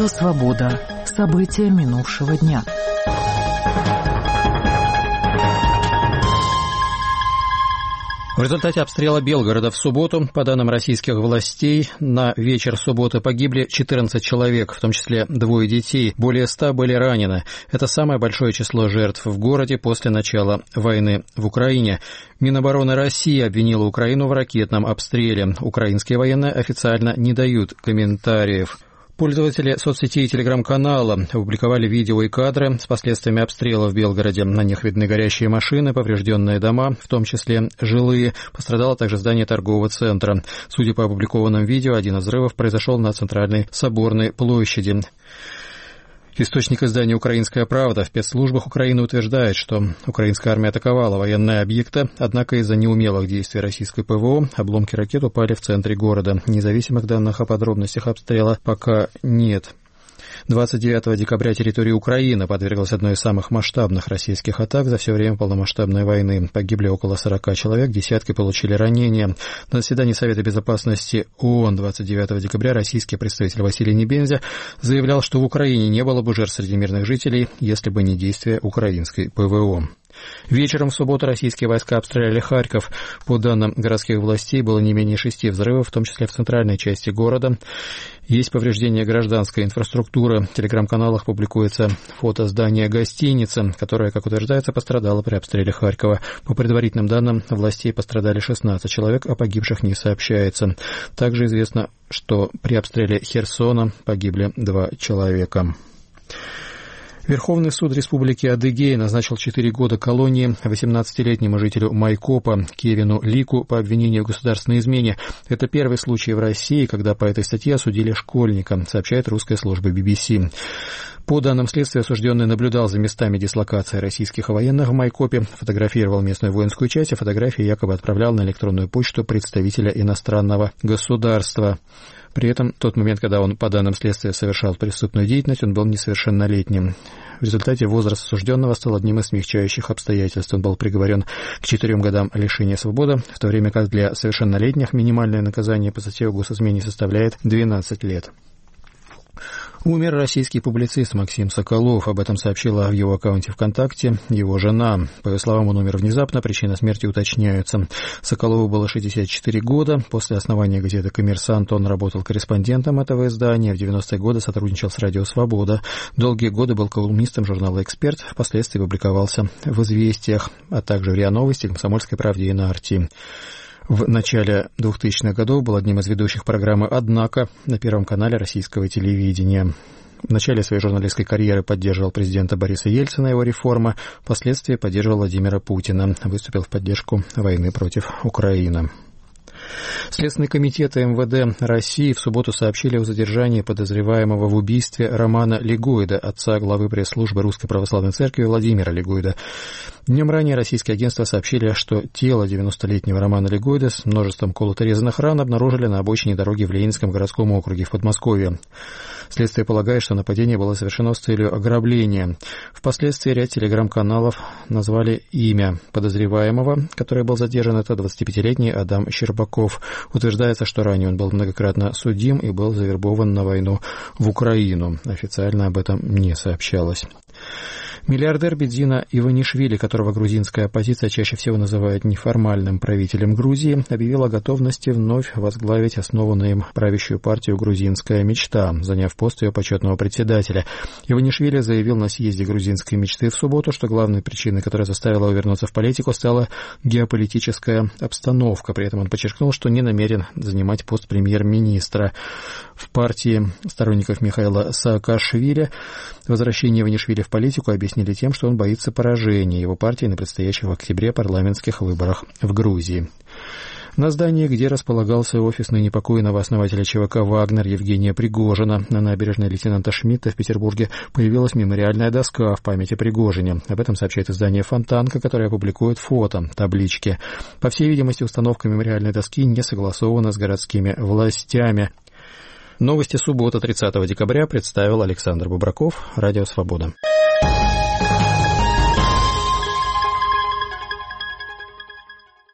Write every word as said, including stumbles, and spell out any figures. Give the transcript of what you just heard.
Радио «Свобода». События минувшего дня. В результате обстрела Белгорода в субботу, по данным российских властей, на вечер субботы погибли четырнадцать человек, в том числе двое детей. Более ста были ранены. Это самое большое число жертв в городе после начала войны в Украине. Минобороны России обвинила Украину в ракетном обстреле. Украинские военные официально не дают комментариев. Пользователи соцсетей и телеграм-канала опубликовали видео и кадры с последствиями обстрела в Белгороде. На них видны горящие машины, поврежденные дома, в том числе жилые. Пострадало также здание торгового центра. Судя по опубликованным видео, один из взрывов произошел на центральной Соборной площади. Источник издания «Украинская правда» в спецслужбах Украины утверждает, что украинская армия атаковала военные объекты, однако из-за неумелых действий российской ПВО обломки ракет упали в центре города. Независимых данных о подробностях обстрела пока нет. двадцать девятого декабря территория Украины подверглась одной из самых масштабных российских атак за все время полномасштабной войны. Погибли около сорока человек, десятки получили ранения. На заседании Совета безопасности ООН двадцать девятого декабря российский представитель Василий Небензя заявлял, что в Украине не было бы жертв среди мирных жителей, если бы не действия украинской ПВО. Вечером в субботу российские войска обстреляли Харьков. По данным городских властей, было не менее шести взрывов, в том числе в центральной части города. Есть повреждения гражданской инфраструктуры. В телеграм-каналах публикуется фото здания гостиницы, которое, как утверждается, пострадало при обстреле Харькова. По предварительным данным властей пострадали шестнадцать человек, о погибших не сообщается. Также известно, что при обстреле Херсона погибли два человека. Верховный суд Республики Адыгея назначил четыре года колонии восемнадцатилетнему жителю Майкопа Кевину Лику по обвинению в государственной измене. Это первый случай в России, когда по этой статье осудили школьника, сообщает русская служба би би си. По данным следствия, осужденный наблюдал за местами дислокации российских военных в Майкопе, фотографировал местную воинскую часть, а фотографии якобы отправлял на электронную почту представителя иностранного государства. При этом в тот момент, когда он, по данным следствия, совершал преступную деятельность, он был несовершеннолетним. В результате возраст осужденного стал одним из смягчающих обстоятельств. Он был приговорен к четырем годам лишения свободы, в то время как для совершеннолетних минимальное наказание по статье о госизмене составляет двенадцать лет. Умер российский публицист Максим Соколов. Об этом сообщила в его аккаунте ВКонтакте его жена. По ее словам, он умер внезапно, причина смерти уточняются. Соколову было шестьдесят четыре года. После основания газеты «Коммерсант» он работал корреспондентом этого издания. В девяностые годы сотрудничал с «Радио Свобода». Долгие годы был колумнистом журнала «Эксперт». Впоследствии публиковался в «Известиях», а также в РИА Новости, «Комсомольской правде» и на «Арти». В начале двухтысячных годов был одним из ведущих программы «Однако» на Первом канале российского телевидения. В начале своей журналистской карьеры поддерживал президента Бориса Ельцина и его реформы, впоследствии поддерживал Владимира Путина, выступил в поддержку войны против Украины. Следственный комитет эм вэ дэ России в субботу сообщили о задержании подозреваемого в убийстве Романа Легойда, отца главы пресс-службы Русской Православной Церкви Владимира Легойда. Днем ранее российские агентства сообщили, что тело девяностолетнего Романа Легойда с множеством колото-резаных ран обнаружили на обочине дороги в Ленинском городском округе в Подмосковье. Следствие полагает, что нападение было совершено с целью ограбления. Впоследствии ряд телеграм-каналов назвали имя подозреваемого, который был задержан. Это двадцатипятилетний Адам Щербаков. Утверждается, что ранее он был многократно судим и был завербован на войну в Украину. Официально об этом не сообщалось. Миллиардер Бедзина Иванишвили, которого грузинская оппозиция чаще всего называет неформальным правителем Грузии, объявил о готовности вновь возглавить основанную им правящую партию «Грузинская мечта», заняв пост ее почетного председателя. Иванишвили заявил на съезде «Грузинской мечты» в субботу, что главной причиной, которая заставила его вернуться в политику, стала геополитическая обстановка. При этом он подчеркнул, что не намерен занимать пост премьер-министра. В партии сторонников Михаила Саакашвили возвращение Иванишвили в политику объяснили тем, что он боится поражения его партии на предстоящих в октябре парламентских выборах в Грузии. На здании, где располагался офис ныне покойного основателя ЧВК «Вагнер» Евгения Пригожина, на набережной лейтенанта Шмидта в Петербурге появилась мемориальная доска в память о Пригожине. Об этом сообщает издание «Фонтанка», которое публикует фото таблички. По всей видимости, установка мемориальной доски не согласована с городскими властями. Новости субботы, тридцатого декабря, представил Александр Бубраков, Радио Свобода.